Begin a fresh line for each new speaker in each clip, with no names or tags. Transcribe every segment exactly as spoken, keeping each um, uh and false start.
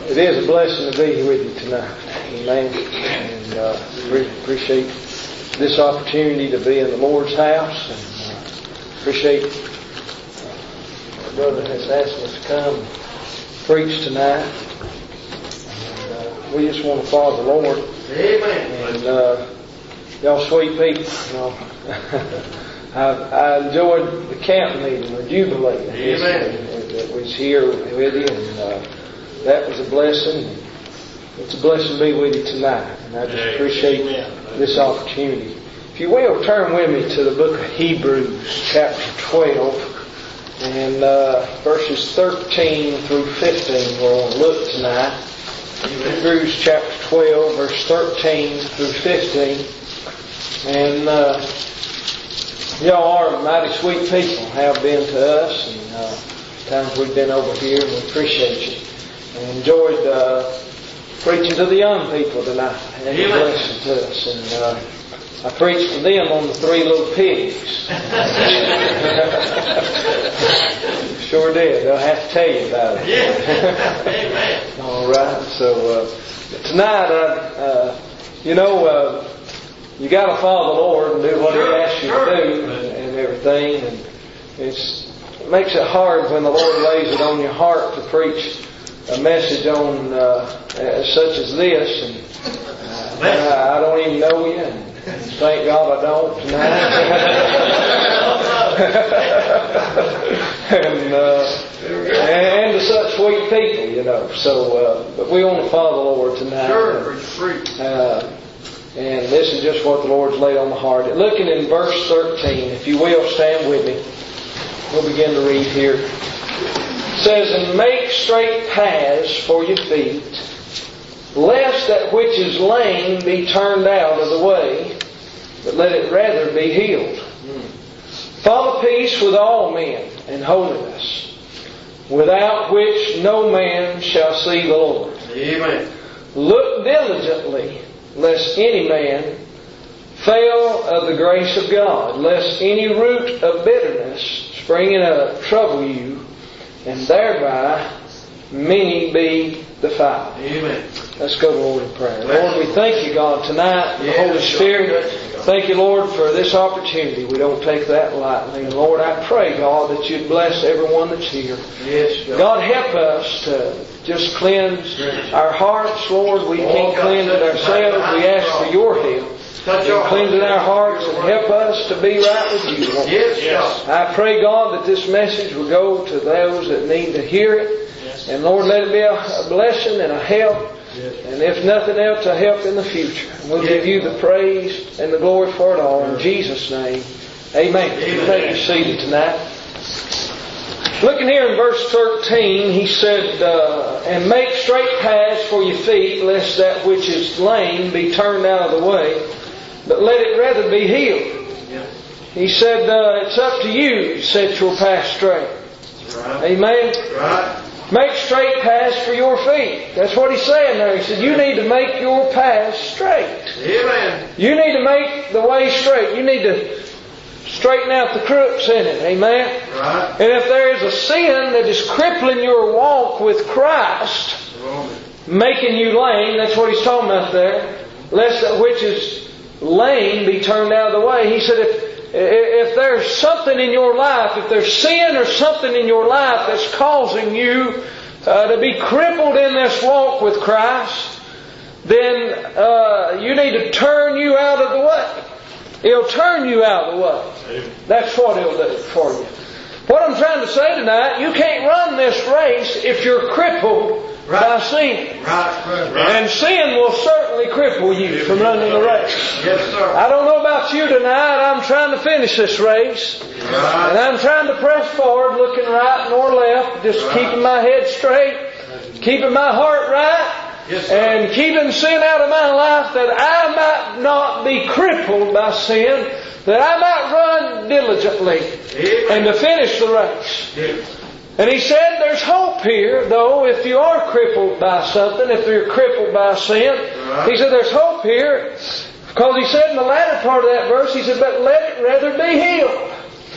it is a blessing to be here with you tonight. Amen. And uh, we appreciate this opportunity to be in the Lord's house. And uh, appreciate uh, our brother has asked us to come and preach tonight. And uh, we just want to follow the Lord.
Amen.
And uh, y'all sweet people. You know. I, I enjoyed the camp meeting or Jubilee.
Amen.
That was here with you, and uh, that was a blessing. It's a blessing to be with you tonight, and I just appreciate this opportunity. If you will, turn with me to the book of Hebrews, chapter twelve, and uh, verses thirteen through fifteen. We're going to look tonight. Hebrews chapter twelve, verse thirteen through fifteen, and uh, y'all are mighty sweet people, have been to us, and uh, times we've been over here, and we appreciate you. And enjoyed uh, preaching to the young people tonight. And it's a blessing to us. And uh, I preached to them on the three little pigs. Sure did. They'll have to tell you about it.
Amen.
All right. So uh, tonight, uh, uh, you know, uh, you got to follow the Lord and do what He asks you to do, and, and everything. And it's It makes it hard when the Lord lays it on your heart to preach a message on uh, as such as this, and uh, I, I don't even know you, and thank God I don't tonight. and, uh, and to such sweet people, you know. So, uh, but we want to follow the Lord tonight.
Sure,
uh, and this is just what the Lord's laid on my heart. Looking in verse thirteen, if you will, stand with me. We'll begin to read here. It says, "And make straight paths for your feet, lest that which is lame be turned out of the way, but let it rather be healed. Follow peace with all men and holiness, without which no man shall see the Lord.
Amen.
Look diligently, lest any man fail of the grace of God, lest any root of bitterness springing up trouble you, and thereby many be defiled."
Amen.
Let's go to the Lord in prayer. Lord, we thank you, God, tonight, the Holy Spirit. Thank you, Lord, for this opportunity. We don't take that lightly. And Lord, I pray, God, that you'd bless everyone that's here.
Yes, God.
God, help us to just cleanse our hearts, Lord. We can't cleanse it ourselves. We ask for your help. And cleanse in our hearts and help us to be right with you, Lord.
Yes, yes.
I pray, God, that this message will go to those that need to hear it. Yes. And Lord, let it be a blessing and a help. Yes. And if nothing else, a help in the future. And we'll yes. give you the praise and the glory for it all. In Jesus' name, amen.
Amen.
You may be seated tonight. Looking here in verse thirteen, he said, uh, "And make straight paths for your feet, lest that which is lame be turned out of the way, but let it rather be healed."
Yeah.
He said, uh, it's up to you to set your path straight.
Right.
Amen?
Right.
Make straight paths for your feet. That's what he's saying there. He said, you need to make your path straight.
Amen.
You need to make the way straight. You need to straighten out the crooks in it. Amen?
Right.
And if there is a sin that is crippling your walk with Christ, making you lame, that's what he's talking about there, lest that which is lame be turned out of the way. He said, if if there's something in your life, if there's sin or something in your life that's causing you uh, to be crippled in this walk with Christ, then uh, you need to turn you out of the way. He'll turn you out of the way. That's what He'll do for you. What I'm trying to say tonight, you can't run this race if you're crippled right. by sin.
Right. Right.
And sin will certainly cripple you from running the race.
Yes, sir.
I don't know about you tonight. I'm trying to finish this race.
Right.
And I'm trying to press forward, looking right nor left, just right. keeping my head straight, keeping my heart right,
yes,
and keeping sin out of my life, that I might not be crippled by sin, that I might run diligently
Amen.
and to finish the race.
Yes.
And he said there's hope here, though, if you are crippled by something, if you're crippled by sin. Right. He said there's hope here, because he said in the latter part of that verse, he said, but let it rather be healed.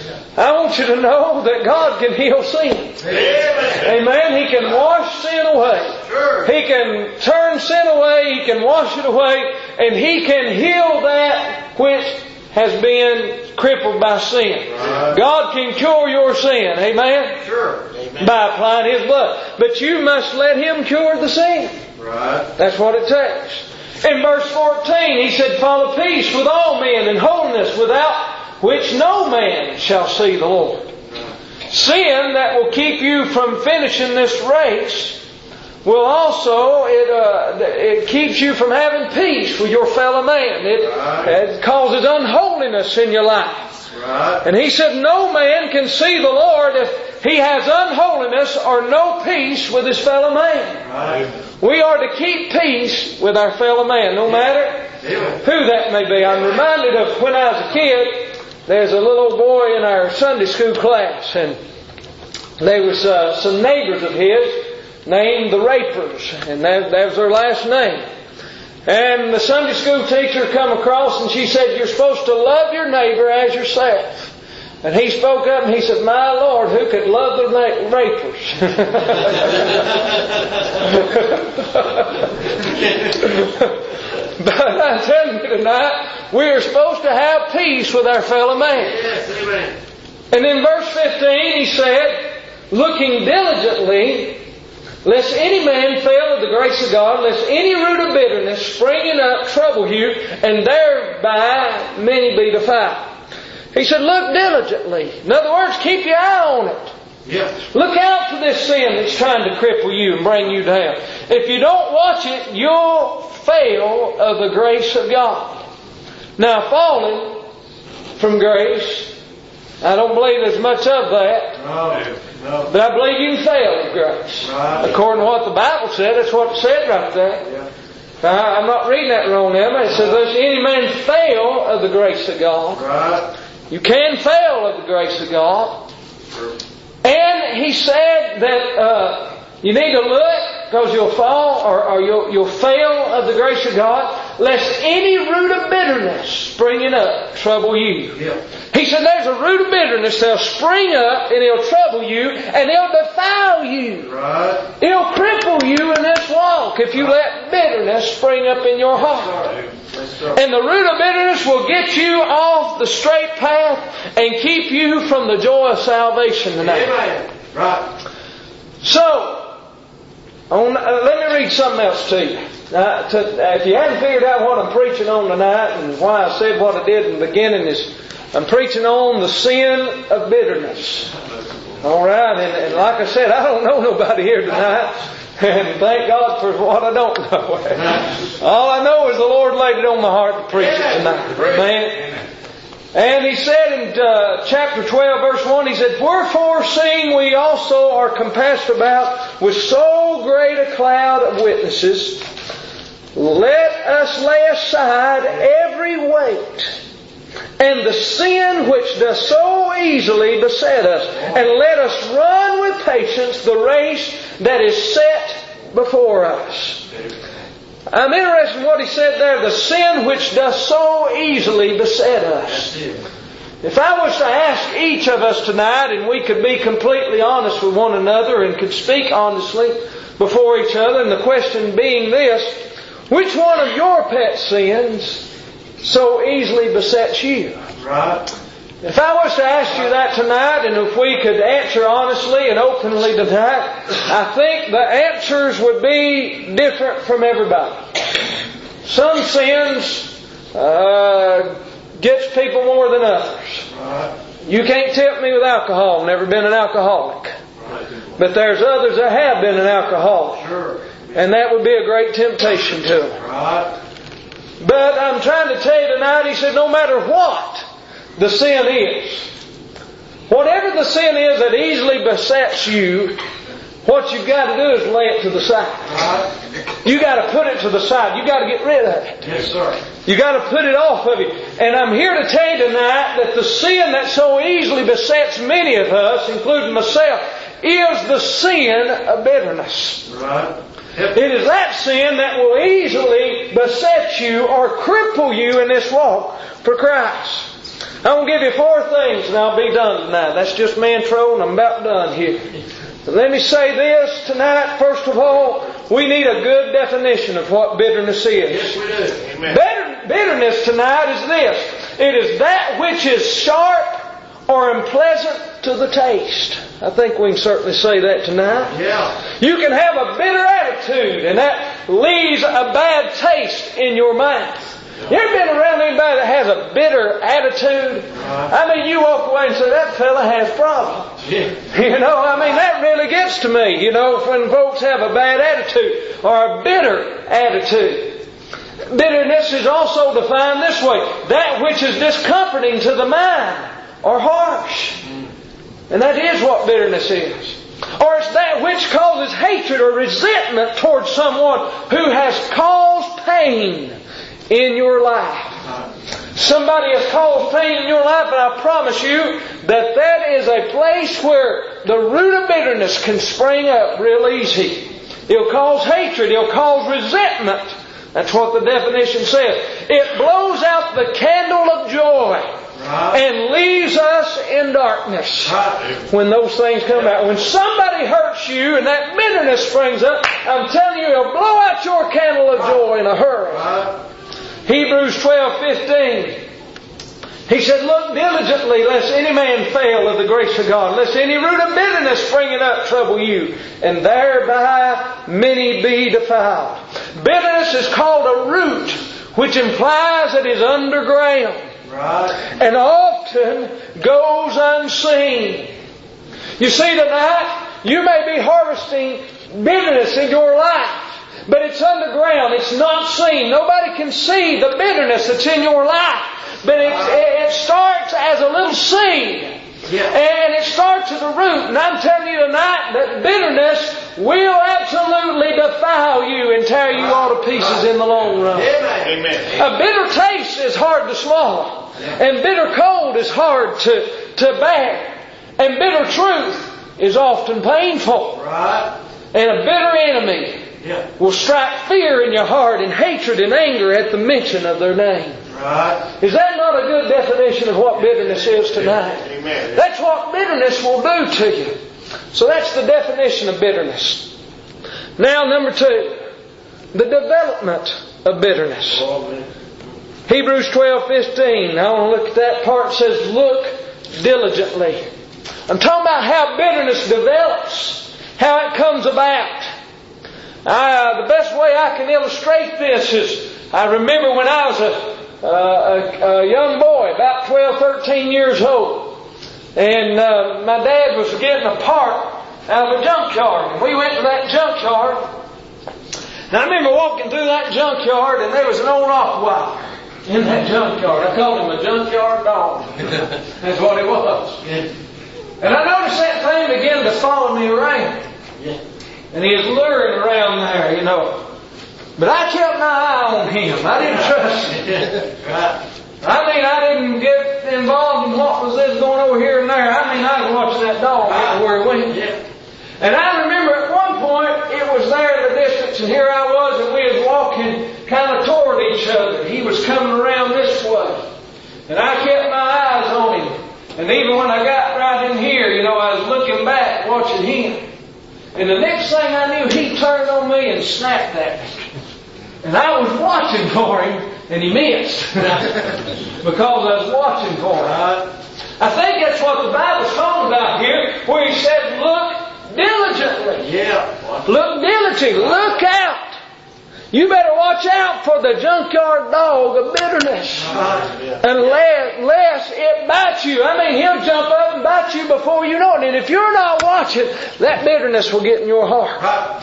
I want you to know that God can heal sin.
Amen.
Amen. He can wash sin away.
Sure.
He can turn sin away. He can wash it away. And He can heal that which has been crippled by sin.
Right.
God can cure your sin. Amen.
Sure. Amen.
By applying His blood. But you must let Him cure the sin.
Right.
That's what it takes. In verse fourteen, He said, follow peace with all men and holiness, without which no man shall see the Lord. Sin that will keep you from finishing this race will also, it, uh, it keeps you from having peace with your fellow man. It,
Right.
it causes unholiness in your life.
Right.
And He said no man can see the Lord if he has unholiness or no peace with his fellow man.
Right.
We are to keep peace with our fellow man, no matter
Amen.
who that may be. I'm reminded of when I was a kid. There's a little boy in our Sunday school class, and there was uh, some neighbors of his named the Rapers, and that, that was their last name. And the Sunday school teacher come across and she said, you're supposed to love your neighbor as yourself. And he spoke up and he said, my Lord, who could love the na- Rapers? But I'm telling you tonight, we are supposed to have peace with our fellow man.
Yes, amen.
And in verse fifteen, He said, looking diligently, lest any man fail of the grace of God, lest any root of bitterness springing up trouble you, and thereby many be defiled. He said, look diligently. In other words, keep your eye on it.
Yes.
Look out for this sin that's trying to cripple you and bring you down. If you don't watch it, you'll fail of the grace of God. Now, falling from grace, I don't believe there's much of that.
No. No.
But I believe you can fail of grace.
Right.
According to what the Bible said, that's what it said right there.
Yeah.
I, I'm not reading that wrong, am I? It says, lest any man fail of the grace of God.
Right.
You can fail of the grace of God.
Sure.
And He said that uh, you need to look, because you'll fall or, or you'll, you'll fail of the grace of God, lest any root of bitterness springing up trouble you.
Yeah.
He said there's a root of bitterness that'll spring up and it'll trouble you and it'll defile you.
Right.
It'll cripple you in this walk if you let bitterness spring up in your heart.
Yes, sir.
And the root of bitterness will get you off the straight path and keep you from the joy of salvation tonight.
Amen. Right.
So, on, uh, let me read something else to you. Uh, to, uh, if you hadn't figured out what I'm preaching on tonight and why I said what I did in the beginning, is I'm preaching on the sin of bitterness. All right, and, and like I said, I don't know nobody here tonight. And thank God for what I don't know. All I know is the Lord laid it on my heart to preach it tonight. Amen. And He said in uh, chapter twelve, verse one, He said, wherefore, seeing we also are compassed about with so great a cloud of witnesses, let us lay aside every weight and the sin which does so easily beset us, and let us run with patience the race that is set before us. I'm interested in what He said there, the sin which does so easily beset us. If I was to ask each of us tonight, and we could be completely honest with one another and could speak honestly before each other, and the question being this, which one of your pet sins so easily besets you?
Right.
If I was to ask you that tonight, and if we could answer honestly and openly tonight, I think the answers would be different from everybody. Some sins uh, gets people more than others.
Right.
You can't tempt me with alcohol. Never been an alcoholic.
Right.
But there's others that have been an alcoholic.
Sure.
And that would be a great temptation to them.
Right.
But I'm trying to tell you tonight, He said, no matter what the sin is, whatever the sin is that easily besets you, what you've got to do is lay it to the side.
Right.
You got to put it to the side. You got to get rid of it.
Yes, sir.
You got to put it off of you. And I'm here to tell you tonight that the sin that so easily besets many of us, including myself, is the sin of bitterness.
Right.
It is that sin that will easily beset you or cripple you in this walk for Christ. I'm going to give you four things and I'll be done tonight. That's just me intro and I'm about done here. But let me say this tonight. First of all, we need a good definition of what bitterness is.
Yes, we do. Amen.
Bitter, bitterness tonight is this. It is that which is sharp or unpleasant to the taste. I think we can certainly say that tonight.
Yeah.
You can have a bitter attitude and that leaves a bad taste in your mouth. You ever been around anybody that has a bitter attitude? I mean, you walk away and say, that fella has problems.
Yeah.
You know, I mean, that really gets to me, you know, when folks have a bad attitude or a bitter attitude. Bitterness is also defined this way. That which is discomforting to the mind or harsh. And that is what bitterness is. Or it's that which causes hatred or resentment towards someone who has caused pain in your life. Somebody has caused pain in your life, and I promise you that that is a place where the root of bitterness can spring up real easy. It'll cause hatred. It'll cause resentment. That's what the definition says. It blows out the candle of joy and leaves us in darkness when those things come out. When somebody hurts you and that bitterness springs up, I'm telling you, it'll blow out your candle of joy in a hurry. Hebrews twelve fifteen. He said, look diligently lest any man fail of the grace of God, lest any root of bitterness springing up trouble you, and thereby many be defiled. Bitterness is called a root, which implies it is underground. Right. And often goes unseen. You see, tonight, you may be harvesting bitterness in your life. But it's underground. It's not seen. Nobody can see the bitterness that's in your life. But it's, it starts as a little seed. Yeah. And it starts at the root. And I'm telling you tonight that bitterness will absolutely defile you and tear you all to pieces in the long run. Amen. A bitter taste is hard to swallow. And bitter cold is hard to, to bear. And bitter truth is often painful. Right. And a bitter enemy Yeah. will strike fear in your heart and hatred and anger at the mention of their name. Right. Is that not a good definition of what bitterness is tonight? Amen. That's what bitterness will do to you. So that's the definition of bitterness. Now, number two, the development of bitterness. Oh, Hebrews twelve fifteen. I want to look at that part. It says, look diligently. I'm talking about how bitterness develops, how it comes about. Uh, the best way I can illustrate this is, I remember when I was a, uh, a, a young boy, about twelve, thirteen years old, and uh, my dad was getting a part out of a junkyard. And we went to that junkyard, and I remember walking through that junkyard, and there was an old Rottweiler in that junkyard. I called him a junkyard dog. That's what it was. And I noticed that thing began to follow me around. And he was luring around there, you know. But I kept my eye on him. I didn't trust him. I mean, I didn't get involved in what was this going over here and there. I mean, I was watching that dog everywhere he went. And I remember at one point, it was there in the distance, and here I was, and we was walking kind of toward each other. He was coming around this way. And I kept my eyes on him. And even when I got right in here, you know, I was looking back, watching him. And the next thing I knew, he turned on me and snapped at me. And I was watching for him, and he missed. Because I was watching for him. I think that's what the Bible's talking about here, where he said, look diligently. Yeah. Look diligently. Look out. You better watch out for the junkyard dog of bitterness. Unless, unless it bites you. I mean, he'll jump up and bite you before you know it. And if you're not watching, that bitterness will get in your heart.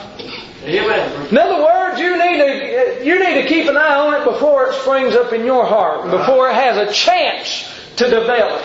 Amen. In other words, you need to you need to keep an eye on it before it springs up in your heart, before it has a chance to develop.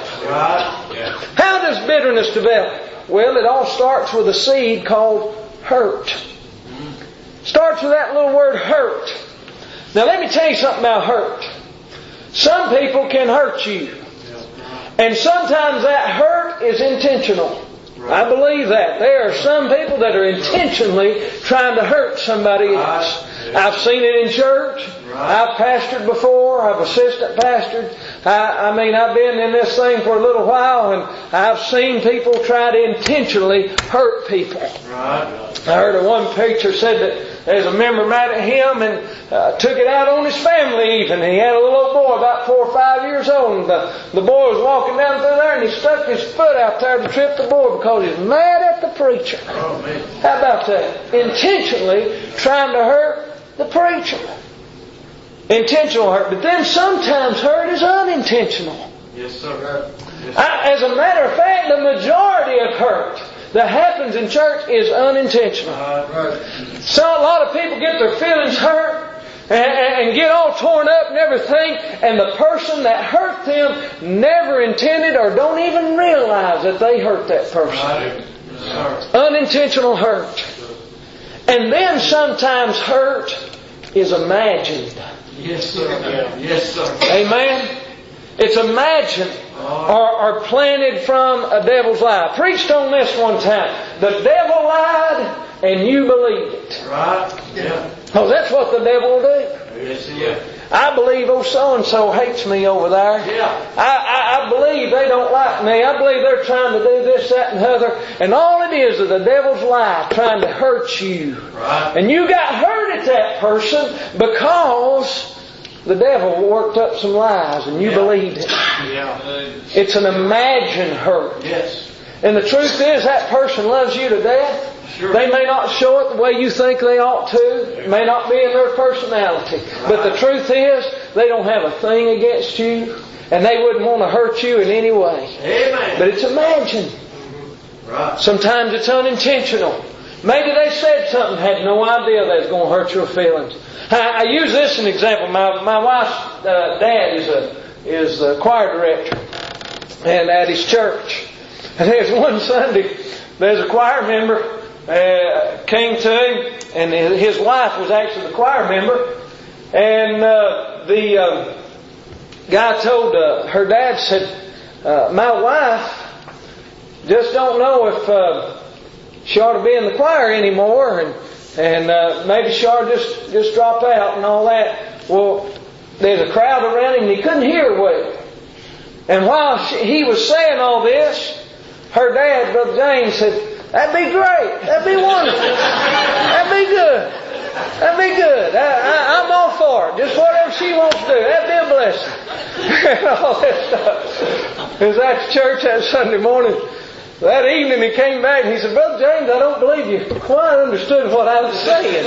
How does bitterness develop? Well, it all starts with a seed called hurt. Starts with that little word hurt. Now let me tell you something about hurt. Some people can hurt you. And sometimes that hurt is intentional. I believe that. There are some people that are intentionally trying to hurt somebody else. I've seen it in church. I've pastored before. I've assistant pastored. I, I mean, I've been in this thing for a little while, and I've seen people try to intentionally hurt people.
Right.
I heard of one preacher said that there's a member mad at him and uh, took it out on his family even. And he had a little old boy about four or five years old, and the, the boy was walking down through there, and he stuck his foot out there to trip the boy because he was mad at the preacher.
Oh, man.
How about that? Intentionally trying to hurt the preacher. Intentional hurt. But then sometimes hurt is unintentional.
Yes, sir. Yes, sir.
I, as a matter of fact, the majority of hurt that happens in church is unintentional.
Uh, right.
So a lot of people get their feelings hurt and, and get all torn up and everything, and the person that hurt them never intended or don't even realize that they hurt that person.
Right. Yes, sir.
Unintentional hurt. And then sometimes hurt is imagined.
Yes, sir. Yes, sir.
Amen? It's imagined or, or planted from a devil's lie. I preached on this one time. The devil lied and you believed it.
Right. Yeah.
Oh, that's what the devil will do.
Yes, yeah.
I believe oh so-and-so hates me over there.
Yeah.
I, I, I believe they don't like me. I believe they're trying to do this, that, and the other. And all it is is the devil's lie trying to hurt you.
Right.
And you got hurt at that person because the devil worked up some lies and you
Yeah.
believed it.
Yeah.
It's an imagined hurt.
Yes.
And the truth is that person loves you to death.
Sure.
They may not show it the way you think they ought to. It may not be in their personality. But the truth is, they don't have a thing against you. And they wouldn't want to hurt you in any way.
Amen.
But it's imagined.
Right.
Sometimes it's unintentional. Maybe they said something, had no idea they was going to hurt your feelings. I, I use this as an example. My my wife's uh, dad is a is a choir director, and at his church. And there's one Sunday, there's a choir member uh, came to him, and his wife was actually the choir member, and uh, the uh, guy told uh, her dad, said, uh, "My wife just don't know if uh, she ought to be in the choir anymore, and and uh, maybe she ought to just just drop out and all that." Well, there's a crowd around him, and he couldn't hear well. And while she, he was saying all this, her dad, Brother James, said, "That'd be great. That'd be wonderful. That'd be good. That'd be good. I, I, I'm all for it. Just whatever she wants to do. That'd be a blessing." And all that stuff. It was at church that Sunday morning. That evening he came back and he said, "Brother James, I don't believe you quite understood what I was saying."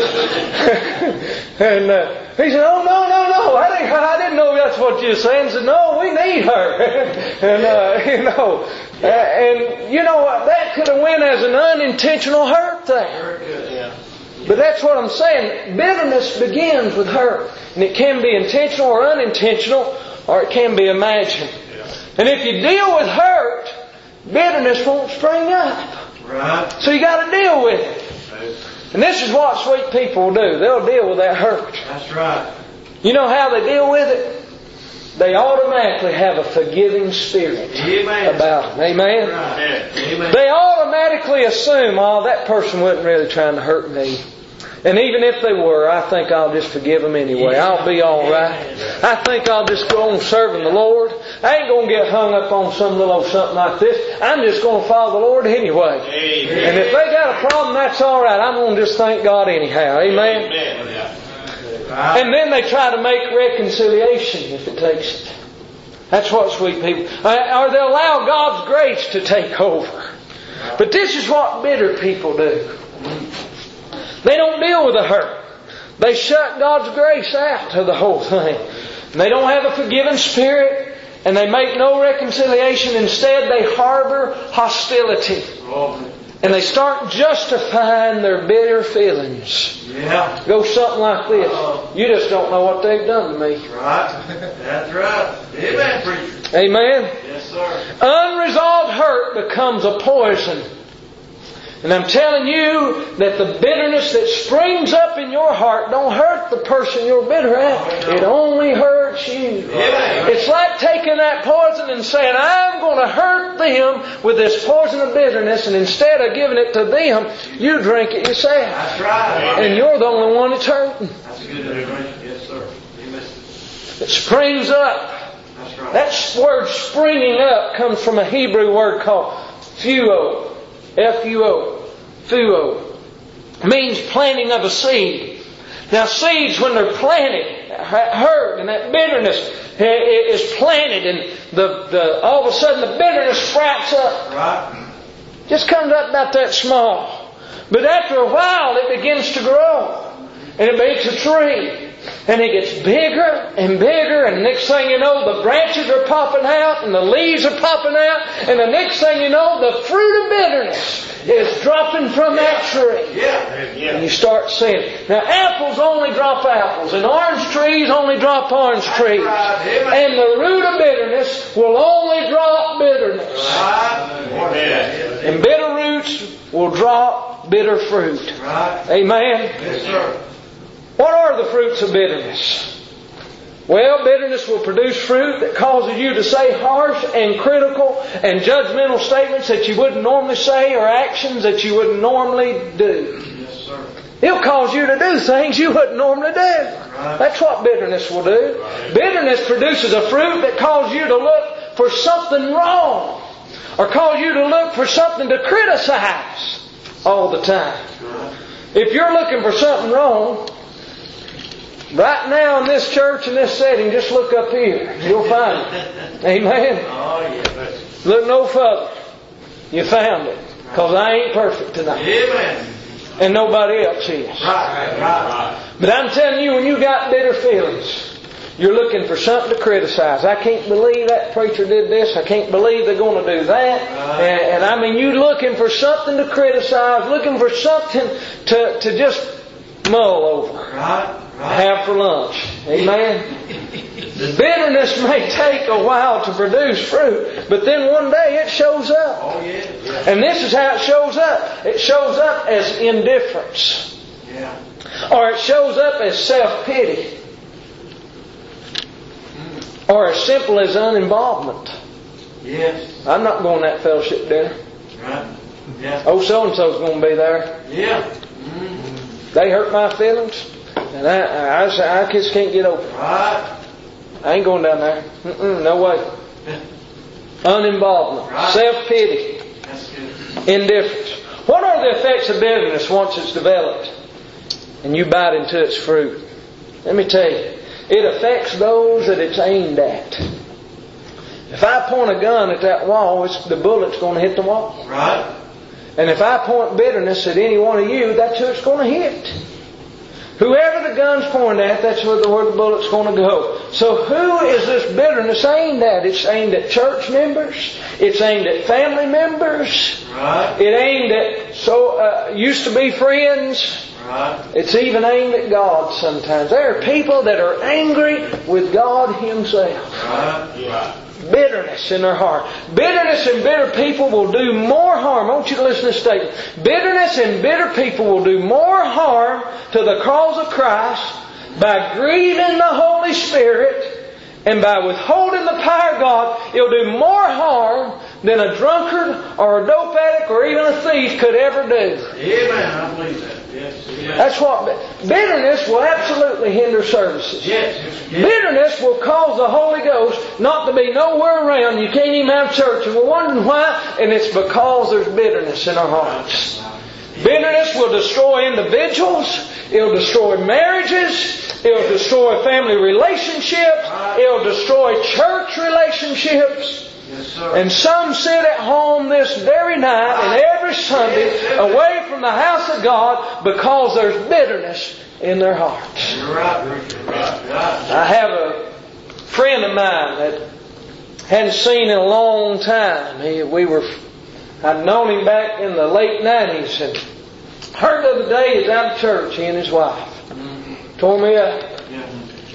And uh, he said, "Oh, no, no, no. I didn't, I didn't know that's what you were saying." He said, "No, we need her." And, uh, you know, uh, and you know what? That could have went as an unintentional hurt there.
Very good. Yeah.
But that's what I'm saying. Bitterness begins with hurt. And it can be intentional or unintentional, or it can be imagined. And if you deal with hurt, bitterness won't spring up.
Right.
So you got to deal with it. And this is what sweet people do. They'll deal with that hurt.
That's right.
You know how they deal with it? They automatically have a forgiving spirit
Amen.
about them. Amen?
Right. Amen.
They automatically assume, "Oh, that person wasn't really trying to hurt me. And even if they were, I think I'll just forgive them anyway. I'll be all right. I think I'll just go on serving the Lord. I ain't going to get hung up on some little something like this. I'm just going to follow the Lord anyway."
Amen.
And if they got a problem, that's all right. I'm going to just thank God anyhow. Amen?
Amen.
And then they try to make reconciliation if it takes it. That's what sweet people... Or they allow God's grace to take over. But this is what bitter people do. They don't deal with the hurt. They shut God's grace out of the whole thing. And they don't have a forgiving spirit. And they make no reconciliation. Instead, they harbor hostility. And they start justifying their bitter feelings.
Yeah.
Go something like this. "You just don't know what they've done to me."
Right. That's right. Amen, preacher.
Amen?
Yes, sir.
Unresolved hurt becomes a poison. And I'm telling you that the bitterness that springs up in your heart don't hurt the person you're bitter at. It only hurts you.
Amen.
It's like taking that poison and saying, "I'm going to hurt them with this poison of bitterness," and instead of giving it to them, you drink it yourself.
That's right.
And you're the only one that's hurting.
That's a good illustration. Yes, sir. Amen.
It springs up
That's right.
That word springing up comes from a Hebrew word called fuo. F U O. Fuo. It means planting of a seed. Now seeds, when they're planted, hurt, and that bitterness is planted, and the, the all of a sudden the bitterness sprouts up.
Right.
Just comes up about that small. But after a while it begins to grow. And it makes a tree. And it gets bigger and bigger, and the next thing you know, the branches are popping out, and the leaves are popping out, and the next thing you know, the fruit of bitterness is dropping from that tree.
Yeah.
And you start seeing it. Now, apples only drop apples, and orange trees only drop orange trees. And the root of bitterness will only drop bitterness. And bitter roots will drop bitter fruit. Amen?
Yes, sir.
What are the fruits of bitterness? Well, bitterness will produce fruit that causes you to say harsh and critical and judgmental statements that you wouldn't normally say, or actions that you wouldn't normally do.
Yes, sir.
It'll cause you to do things you wouldn't normally do.
Right.
That's what bitterness will do. Right. Bitterness produces a fruit that causes you to look for something wrong, or cause you to look for something to criticize all the time.
Right.
If you're looking for something wrong, right now in this church, in this setting, just look up here. You'll find it. Amen?
Oh, yeah.
Look no further. You found it. Because I ain't perfect tonight.
Amen.
And nobody else is.
Right, right.
But I'm telling you, when you got bitter feelings, you're looking for something to criticize. I can't believe that preacher did this. I can't believe they're going to do that. And, and I mean, you're looking for something to criticize, looking for something to, to just mull over.
Right. Right.
Have for lunch. Amen? Bitterness may take a while to produce fruit, but then one day it shows up.
Oh, yeah. Yeah.
And this is how it shows up. It shows up as indifference.
Yeah.
Or it shows up as self-pity. Or as simple as uninvolvement.
Yes.
I'm not going to that fellowship dinner.
Right. Yeah.
Oh, so-and-so's going to be there.
Yeah. Mm-hmm.
They hurt my feelings. And I, I, I just can't get over it.
Right.
I ain't going down there. Mm-mm, no way. Uninvolvement.
Right.
Self-pity.
That's good.
Indifference. What are the effects of bitterness once it's developed and you bite into its fruit? Let me tell you. It affects those that it's aimed at. If I point a gun at that wall, it's, the bullet's going to hit the wall.
Right.
And if I point bitterness at any one of you, that's who it's going to hit. Whoever the gun's pointed at, that's where the, where the bullet's going to go. So who is this bitterness aimed at? It's aimed at church members. It's aimed at family members.
Right.
It aimed at so uh, used to be friends.
Right.
It's even aimed at God sometimes. There are people that are angry with God Himself.
Right. Right.
Bitterness in their heart. Bitterness and bitter people will do more harm. I want you to listen to this statement. Bitterness and bitter people will do more harm to the cause of Christ by grieving the Holy Spirit and by withholding the power of God. It'll do more harm than a drunkard or a dope addict or even a thief could ever do.
Amen. I believe that. Yes. Yes.
That's what bitterness will absolutely hinder services.
Yes. Yes.
Bitterness will cause the Holy Ghost not to be nowhere around. You can't even have church. And we're wondering why. And it's because there's bitterness in our hearts. Bitterness will destroy individuals. It'll destroy marriages. It'll destroy family relationships. It'll destroy church relationships.
Yes, sir.
And some sit at home this very night and every Sunday away from the house of God because there's bitterness in their hearts.
You're right, Richard. Right.
I have a friend of mine that hadn't seen in a long time. He, we were, I'd known him back in the late nineties, and heard the other day he's out of church, he and his wife. Mm-hmm. Tore me up.
Yeah.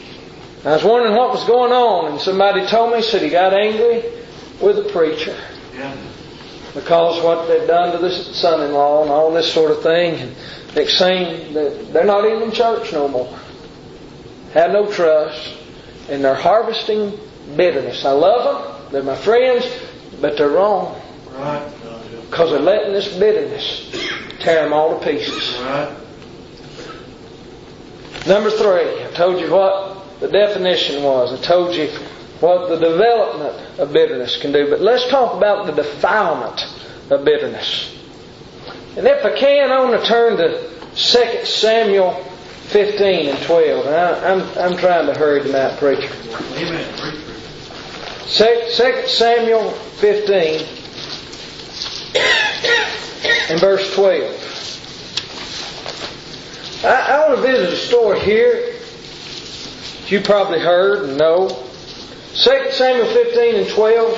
I was wondering what was going on, and somebody told me, said he got angry with the preacher.
Yeah.
Because what they've done to the son-in-law and all this sort of thing. And next thing, they're not even in church no more. Have no trust. And they're harvesting bitterness. I love them. They're my friends. But they're wrong.
Right.
Because they're letting this bitterness tear them all to pieces.
Right.
Number three. I told you what the definition was. I told you what the development of bitterness can do. But let's talk about the defilement of bitterness. And if I can, I want to turn to Second Samuel fifteen and twelve. And I, I'm, I'm trying to hurry tonight, preacher.
Amen.
Second Samuel fifteen and verse twelve. I, I want to visit a story here that you probably heard and know. Second Samuel fifteen and twelve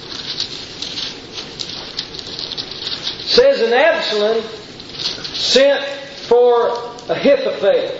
says, and Absalom sent for Ahithophel,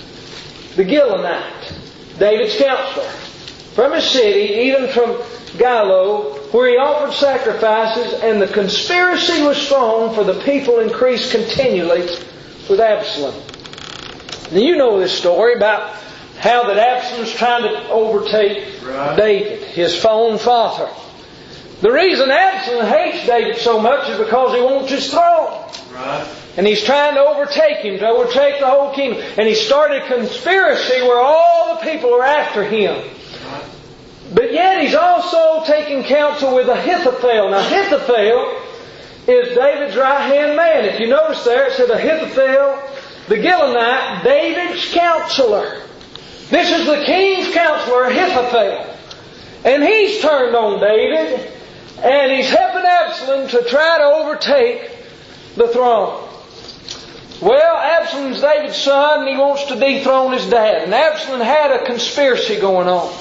the Gilonite, David's counselor, from his city, even from Gilo, where he offered sacrifices, and the conspiracy was strong, for the people increased continually with Absalom. Now you know this story about how that Absalom's trying to overtake right. David, his own father. The reason Absalom hates David so much is because he wants his throne. Right. And he's trying to overtake him, to overtake the whole kingdom. And he started a conspiracy where all the people are after him. Right. But yet he's also taking counsel with Ahithophel. Now Ahithophel is David's right-hand man. If you notice there, it said Ahithophel, the Gilonite, David's counselor. This is the king's counselor, Ahithophel. And he's turned on David. And he's helping Absalom to try to overtake the throne. Well, Absalom's David's son, and he wants to dethrone his dad. And Absalom had a conspiracy going on.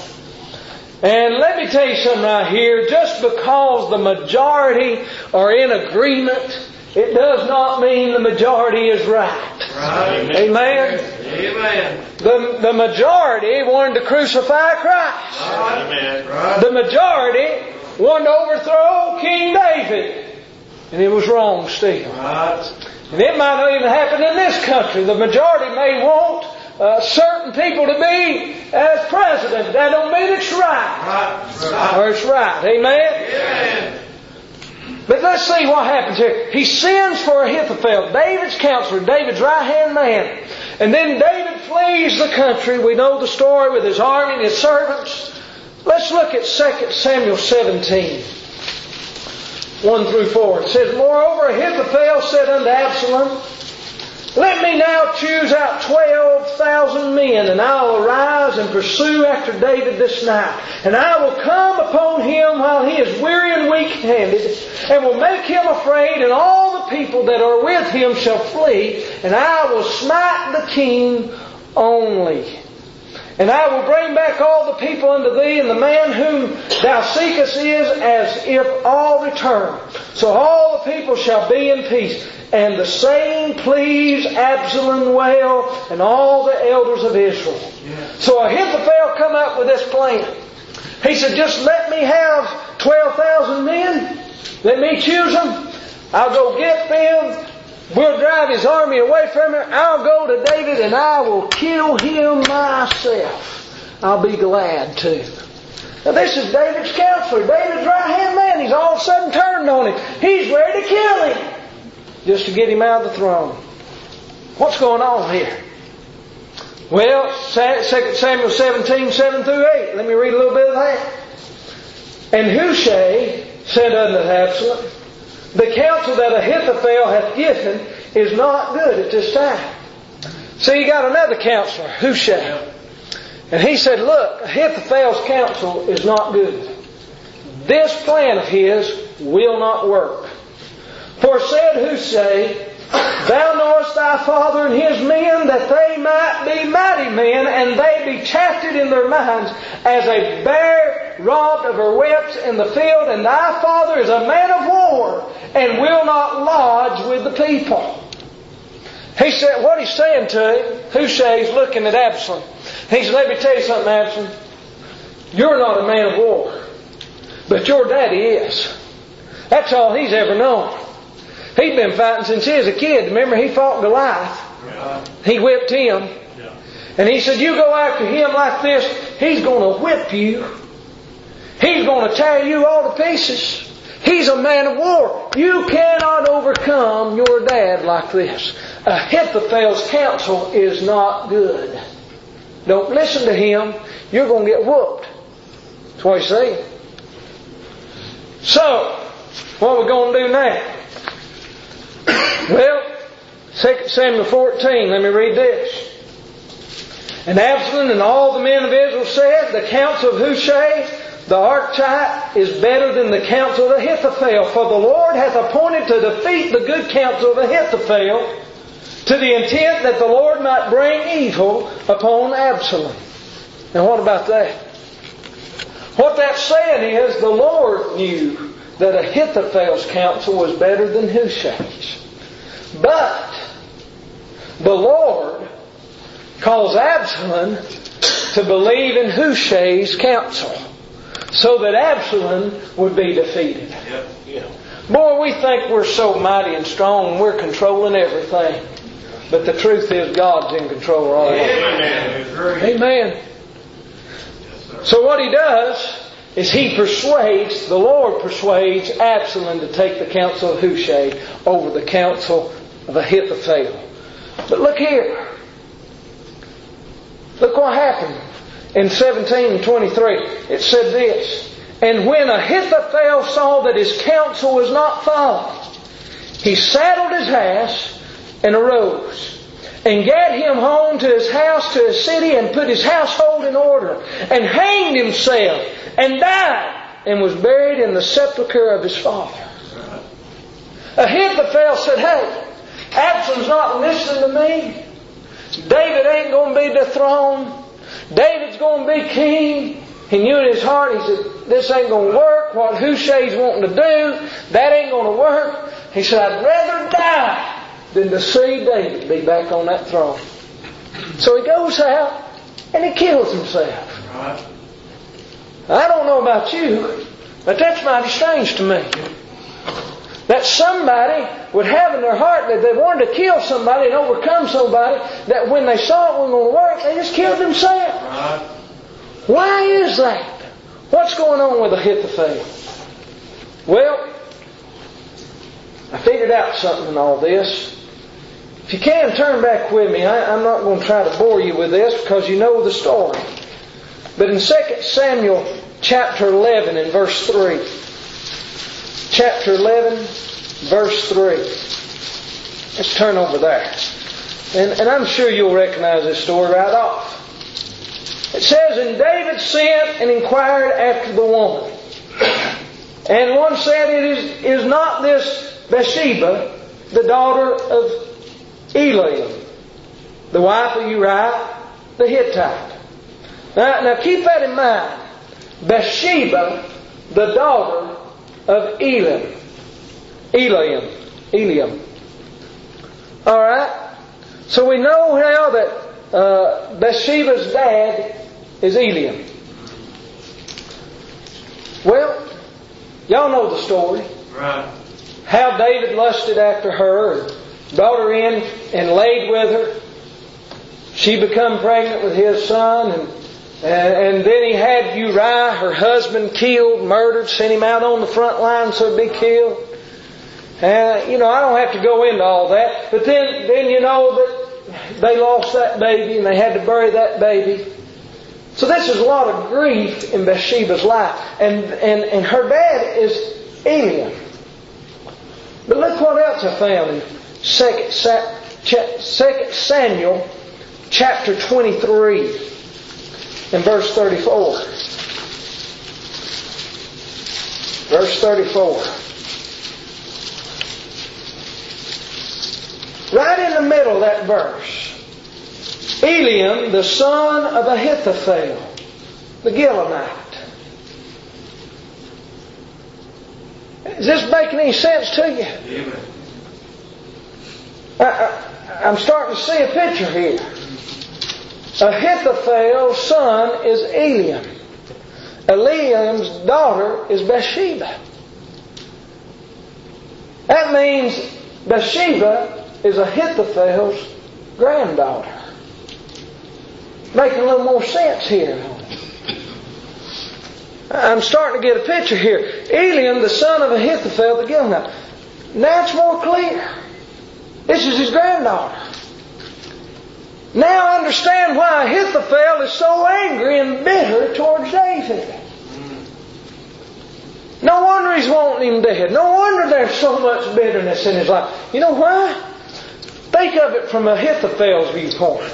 And let me tell you something right here. Just because the majority are in agreement, it does not mean the majority is right. Right. Amen? Amen. The, the majority wanted to crucify Christ. Right. Amen. Right. The majority wanted to overthrow King David. And it was wrong still. Right. And it might not even happen in this country. The majority may want uh, certain people to be as president. That don't mean it's right. Right. Or it's right. Amen? Amen. But let's see what happens here. He sends for Ahithophel, David's counselor, David's right-hand man. And then David flees the country. We know the story with his army and his servants. Let's look at Second Samuel seventeen, one through four. It says, moreover, Ahithophel said unto Absalom, let me now choose out twelve thousand men, and I will arise and pursue after David this night. And I will come upon him while he is weary and weak-handed, and will make him afraid, and all the people that are with him shall flee, and I will smite the king only. And I will bring back all the people unto thee, and the man whom thou seekest is as if all return. So all the people shall be in peace. And the saying pleased Absalom well, and all the elders of Israel. Yeah. So Ahithophel come up with this plan. He said, just let me have twelve thousand men. Let me choose them. I'll go get them. We'll drive his army away from him. I'll go to David and I will kill him myself. I'll be glad to. Now this is David's counselor, David's right-hand man. He's all of a sudden turned on him. He's ready to kill him just to get him out of the throne. What's going on here? Well, Second Samuel seventeen, seven through eight. Let me read a little bit of that. And Hushai said unto Absalom, the counsel that Ahithophel hath given is not good at this time. So you got another counselor, Hushai. And he said, look, Ahithophel's counsel is not good. This plan of his will not work. For said Hushai, thou knowest thy father and his men, that they might be mighty men, and they be chafed in their minds, as a bear robbed of her whelps in the field, and thy father is a man of war, and will not lodge with the people. He said, what he's saying to him, Hushai's looking at Absalom. He said, let me tell you something, Absalom. You're not a man of war, but your daddy is. That's all he's ever known. He'd been fighting since he was a kid. Remember, he fought Goliath. Yeah. He whipped him. Yeah. And he said, you go after him like this, he's going to whip you. He's going to tear you all to pieces. He's a man of war. You cannot overcome your dad like this. Ahithophel's counsel is not good. Don't listen to him. You're going to get whooped. That's what he's saying. So, what are we going to do now? Well, Second Samuel fourteen, let me read this. And Absalom and all the men of Israel said, the counsel of Hushai the Archite is better than the counsel of Ahithophel, for the Lord hath appointed to defeat the good counsel of Ahithophel, to the intent that the Lord might bring evil upon Absalom. Now what about that? What that's saying is the Lord knew that Ahithophel's counsel was better than Hushai's. But the Lord caused Absalom to believe in Hushai's counsel, so that Absalom would be defeated.
Yep. Yeah.
Boy, we think we're so mighty and strong and we're controlling everything. But the truth is God's in control of all of it.
Amen.
Amen. So what he does is he persuades, the Lord persuades Absalom to take the counsel of Hushai over the counsel of Ahithophel. But look here. Look what happened. In seventeen and twenty-three, it said this, and when Ahithophel saw that his counsel was not followed, he saddled his ass and arose, and gat him home to his house, to his city, and put his household in order, and hanged himself, and died, and was buried in the sepulchre of his father. Ahithophel said, hey, Absalom's not listening to me. David ain't going to be dethroned. David's going to be king. He knew in his heart, he said, this ain't going to work. What Hushai's wanting to do, that ain't going to work. He said, I'd rather die than to see David be back on that throne. So he goes out and he kills himself.
Right.
I don't know about you, but that's mighty strange to me. That somebody would have in their heart that they wanted to kill somebody and overcome somebody, that when they saw it wasn't going to work, they just killed themselves.
Right.
Why is that? What's going on with Ahithophel? Well, I figured out something in all this. If you can, turn back with me. I, I'm not going to try to bore you with this because you know the story. But in Second Samuel chapter eleven and verse three, chapter eleven, verse three. Let's turn over there. And, and I'm sure you'll recognize this story right off. It says, and David sent and inquired after the woman. And one said, it is, is not this Bathsheba, the daughter of Eliam, the wife of Uriah the Hittite? Now, now keep that in mind. Bathsheba, the daughter of Eliam. Eliam. Eliam. Alright? So we know now that uh, Bathsheba's dad is Eliam. Well, y'all know the story.
Right.
How David lusted after her, and brought her in and laid with her. She become pregnant with his son, and And, and then he had Uriah, her husband, killed, murdered, sent him out on the front line so he'd be killed. And, you know, I don't have to go into all that. But then, then you know that they lost that baby and they had to bury that baby. So this is a lot of grief in Bathsheba's life. And, and, and her dad is Eliam. But look what else I found in Second Samuel chapter twenty-three. In verse thirty-four. Verse thirty-four. Right in the middle of that verse. Eliam, the son of Ahithophel, the Gilonite. Is this making any sense to you?
Amen.
I, I, I'm starting to see a picture here. Ahithophel's son is Eliam. Eliam's daughter is Bathsheba. That means Bathsheba is Ahithophel's granddaughter. Making a little more sense here. I'm starting to get a picture here. Eliam, the son of Ahithophel, the Gilonite. Now it's more clear. This is his granddaughter. Now I understand why Ahithophel is so angry and bitter towards David. No wonder he's wanting him dead. No wonder there's so much bitterness in his life. You know why? Think of it from Ahithophel's viewpoint.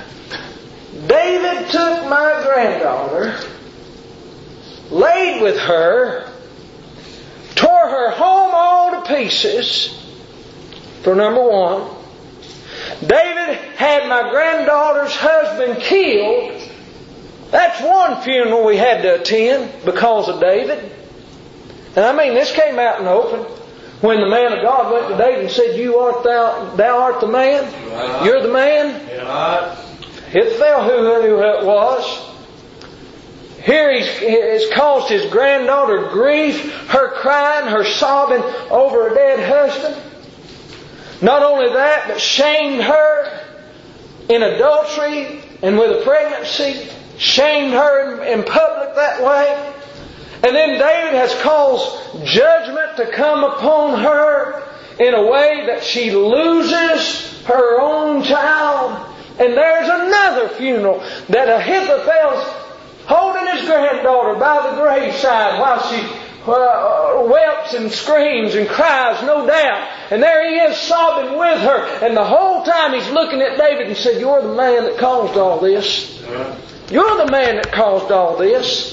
David took my granddaughter, laid with her, tore her home all to pieces, for number one. David had my granddaughter's husband killed. That's one funeral we had to attend because of David. And I mean, this came out in the open. When the man of God went to David and said, "You art thou, thou art the man.
Right.
You're the man."
Right.
Ahithophel, who, who it was. Here he's, he's caused his granddaughter grief, her crying, her sobbing over a dead husband. Not only that, but shamed her in adultery and with a pregnancy. Shamed her in, in public that way. And then David has caused judgment to come upon her in a way that she loses her own child. And there's another funeral that Ahithophel's holding his granddaughter by the graveside while she uh, weeps and screams and cries, no doubt. And there he is sobbing with her. And the whole time he's looking at David and said, "You're the man that caused all this. You're the man that caused all this."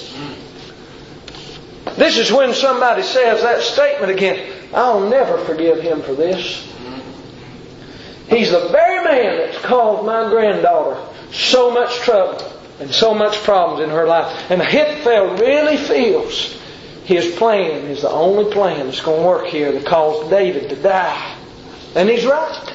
This is when somebody says that statement again. I'll never forgive him for this. He's the very man that's caused my granddaughter so much trouble and so much problems in her life. And Ahithophel really feels his plan is the only plan that's going to work here that caused David to die. And he's right.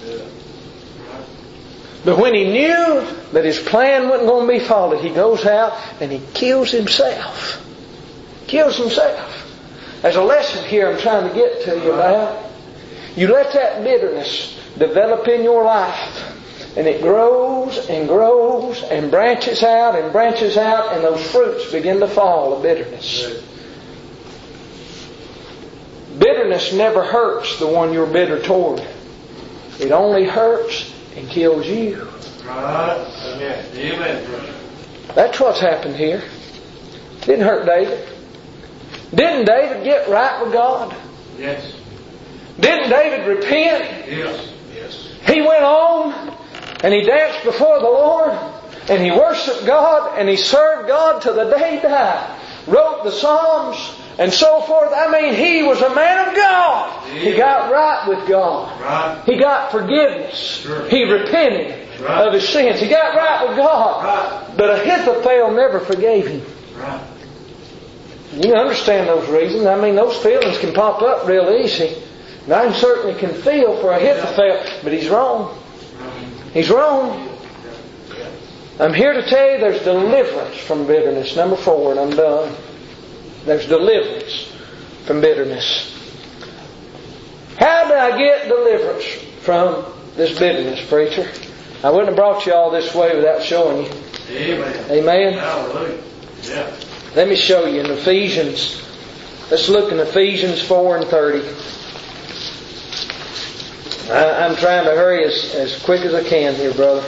But when he knew that his plan wasn't going to be followed, he goes out and he kills himself. Kills himself. There's a lesson here I'm trying to get to you about. You let that bitterness develop in your life, and it grows and grows and branches out and branches out, and those fruits begin to fall of bitterness. Bitterness never hurts the one you're bitter toward. It only hurts and kills you.
Amen.
That's what's happened here. Didn't hurt David. Didn't David get right with God?
Yes.
Didn't David repent?
Yes. Yes.
He went on and he danced before the Lord and he worshiped God and he served God till the day he died. Wrote the Psalms and so forth. I mean, he was a man of God. He got right with God.
Right.
He got forgiveness.
Sure.
He repented
right.
of his sins. He got right with God.
Right.
But Ahithophel never forgave him.
Right.
You can understand those reasons. I mean, those feelings can pop up real easy. And I certainly can feel for Ahithophel, but he's wrong. He's wrong. I'm here to tell you there's deliverance from bitterness. Number four, and I'm done. There's deliverance from bitterness. How did I get deliverance from this bitterness, preacher? I wouldn't have brought you all this way without showing you.
Amen.
Amen.
Hallelujah. Yeah.
Let me show you in Ephesians. Let's look in Ephesians four and thirty. I, I'm trying to hurry as, as quick as I can here, brother.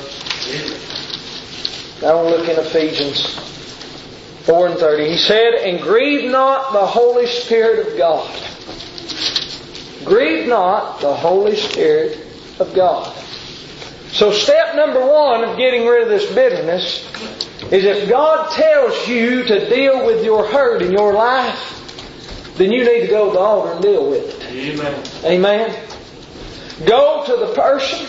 I want to look in Ephesians four and thirty. He said, "And grieve not the Holy Spirit of God." Grieve not the Holy Spirit of God. So step number one of getting rid of this bitterness is if God tells you to deal with your hurt in your life, then you need to go to the altar and deal with it.
Amen.
Amen. Go to the person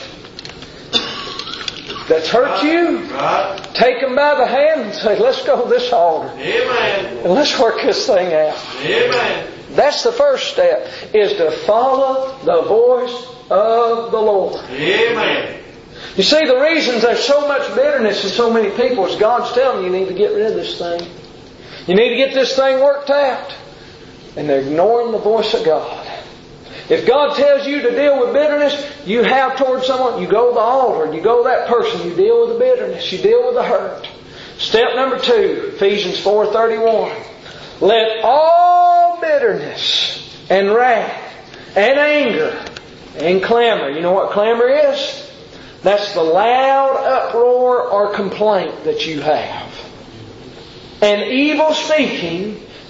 that's hurt you.
Right.
Take them by the hand and say, "Let's go to this altar.
Amen.
And let's work this thing out."
Amen.
That's the first step, is to follow the voice of the Lord.
Amen.
You see, the reasons there's so much bitterness in so many people is God's telling you, you need to get rid of this thing. You need to get this thing worked out. And they're ignoring the voice of God. If God tells you to deal with bitterness you have towards someone, you go to the altar, you go to that person, you deal with the bitterness, you deal with the hurt. Step number two, Ephesians four thirty-one. Let all bitterness and wrath and anger and clamor. You know what clamor is? That's the loud uproar or complaint that you have. And evil speaking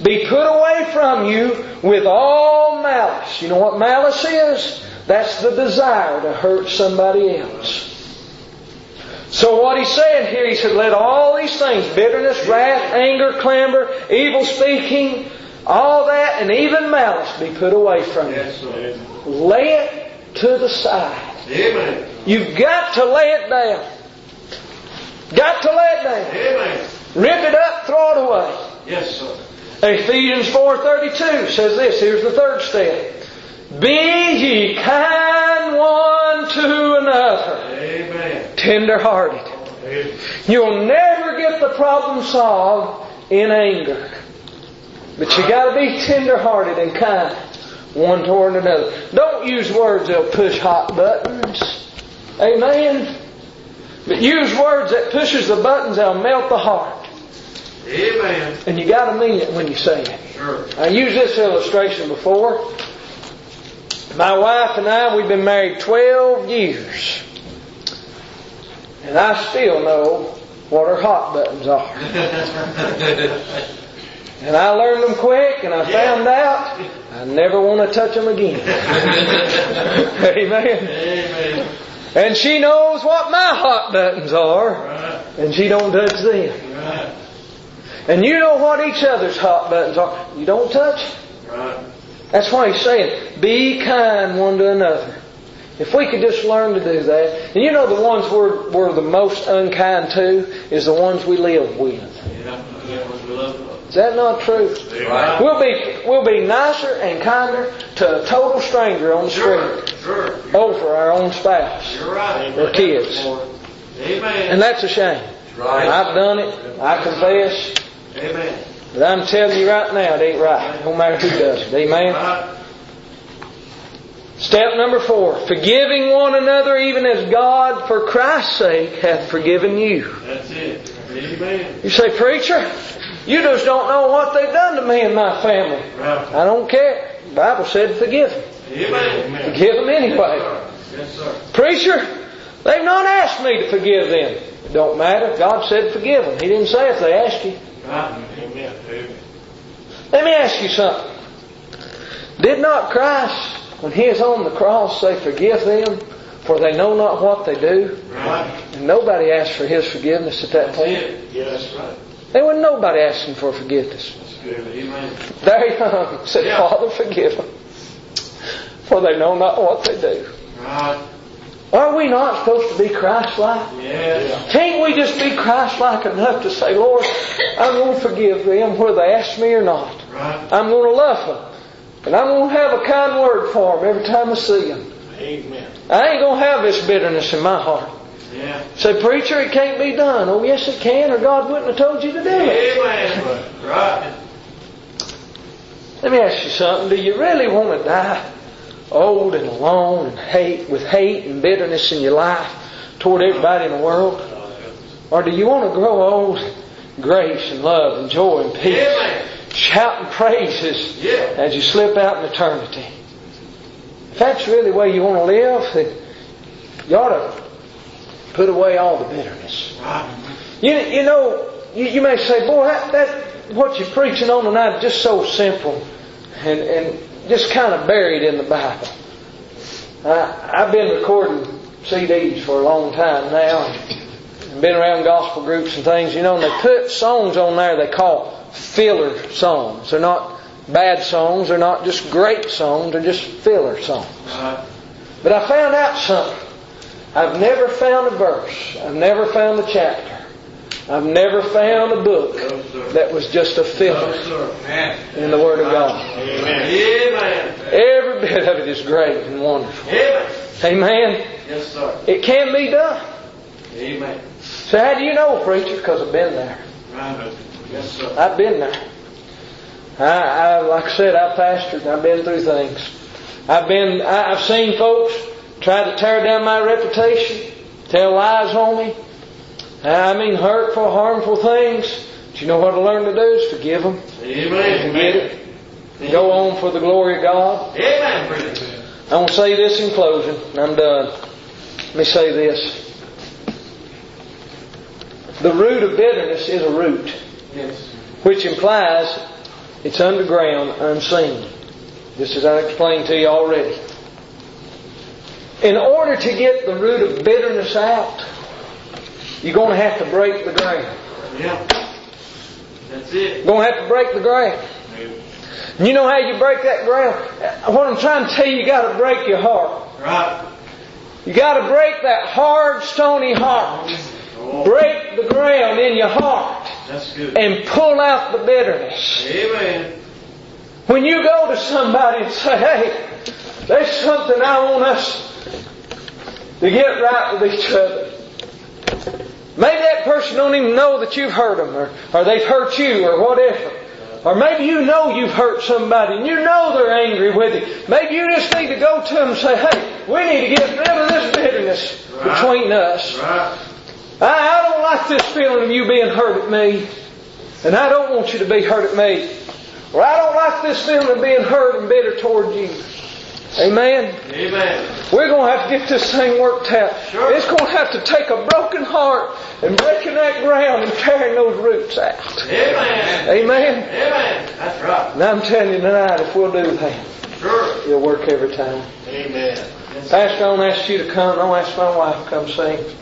be put away from you with all malice. You know what malice is? That's the desire to hurt somebody else. So what he's saying here, he said, let all these things, bitterness, wrath, anger, clamor, evil speaking, all that, and even malice be put away from you.
Yes, sir.
Lay it to the side.
Amen.
You've got to lay it down. Got to lay it down.
Amen.
Rip it up, throw it away.
Yes, sir.
Ephesians four thirty-two says this. Here's the third step. Be ye kind one to another.
Amen.
Tender-hearted.
Amen.
You'll never get the problem solved in anger. But you got to be tender-hearted and kind one toward another. Don't use words that'll push hot buttons. Amen. But use words that pushes the buttons that'll melt the heart.
Amen.
And you got to mean it when you say it.
Sure.
I used this illustration before. My wife and I, we've been married twelve years. And I still know what her hot buttons are. And I learned them quick, and I found out I never want to touch them again. Amen.
Amen.
And she knows what my hot buttons are,
Right.
and she don't touch them.
Right.
And you know what each other's hot buttons are. You don't touch it.
Right.
That's why he's saying, be kind one to another. If we could just learn to do that. And you know the ones we're, we're the most unkind to is the ones we live with.
Yeah. Yeah. We love them.
Is that not true?
Right.
We'll be we'll be nicer and kinder to a total stranger on the
Sure.
street
Sure.
over our own spouse
You're right.
or kids.
Amen.
And that's a shame.
Right.
I've done it. I confess.
Amen.
But I'm telling you right now, it ain't right. No matter who does it. Amen.
Right.
Step number four. Forgiving one another even as God for Christ's sake hath forgiven you.
That's it. Amen.
You say, preacher, you just don't know what they've done to me and my family.
Right.
I don't care. The Bible said forgive them.
Amen.
Forgive them anyway.
Yes, sir.
Preacher, they've not asked me to forgive them. It don't matter. God said forgive them. He didn't say if they asked you.
Right. Amen. Amen.
Let me ask you something. Did not Christ, when He is on the cross, say forgive them, for they know not what they do?
Right.
And nobody asked for His forgiveness at that point.
Yeah, that's right.
There wasn't nobody asking for forgiveness.
That's good. Amen.
There He hung, said,
Yeah.
Father, forgive them, for they know not what they do.
Right.
Are we not supposed to be Christ-like?
Yeah.
Can't we just be Christ-like enough to say, Lord, I'm going to forgive them whether they ask me or not.
Right.
I'm going to love them. And I'm going to have a kind word for them every time I see them.
Amen.
I ain't going to have this bitterness in my heart.
Yeah.
Say, preacher, it can't be done. Oh, yes, it can, or God wouldn't have told you to do it.
Amen. Right.
Let me ask you something. Do you really want to die old and alone and hate, with hate and bitterness in your life toward everybody in the world? Or do you want to grow old in grace and love and joy and peace,
Amen.
shouting praises
Yeah.
as you slip out in eternity? If that's really the way you want to live, then you ought to put away all the bitterness.
Right.
You, you know, you, you may say, boy, that, that what you're preaching on tonight is just so simple and, and just kind of buried in the Bible. I, I've been recording C Ds for a long time now and been around gospel groups and things, you know, and they put songs on there they call filler songs. They're not bad songs, they're not just great songs, they're just filler songs.
Right.
But I found out something. I've never found a verse. I've never found a chapter. I've never found a book that was just a filler in the Word of God.
Amen. Amen.
Every bit of it is great and wonderful.
Amen.
Amen.
Yes, sir.
It can be done.
Amen.
So how do you know, preacher? Because I've been there.
Right. Yes, sir.
I've been there. I, I like I said, I pastored. I've been through things. I've been. I, I've seen folks try to tear down my reputation, tell lies on me. I mean, hurtful, harmful things. But you know what I learned to do is forgive them.
Amen.
Forget it. Go on for the glory of God.
Amen. Amen.
I want to say this in closing, and I'm done. Let me say this. The root of bitterness is a root,
Yes.
which implies It's underground, unseen. Just as I explained to you already. In order to get the root of bitterness out, you're going to have to break the ground.
Yeah. That's it.
You're going to have to break the ground. And you know how you break that ground? What I'm trying to tell you, you got to break your heart.
Right.
You got to break that hard, stony heart.
Oh.
Break the ground in your heart.
That's good.
And pull out the bitterness.
Amen.
When you go to somebody and say, hey, there's something I want us to get right with each other. Maybe that person don't even know that you've hurt them, or, or they've hurt you, or whatever. Or maybe you know you've hurt somebody and you know they're angry with you. Maybe you just need to go to them and say, hey, we need to get rid of this bitterness right. between us.
Right.
I, I don't like this feeling of you being hurt at me. And I don't want you to be hurt at me. Or I don't like this feeling of being hurt and bitter toward you. Amen?
Amen.
We're going to have to get this thing worked out.
Sure.
It's going to have to take a broken heart and breaking that ground and tearing those roots out.
Amen.
Amen?
Amen. That's right.
And I'm telling you tonight, if we'll do that,
sure,
it'll work every time.
Amen.
Pastor, I don't ask you to come. I don't ask my wife to come sing.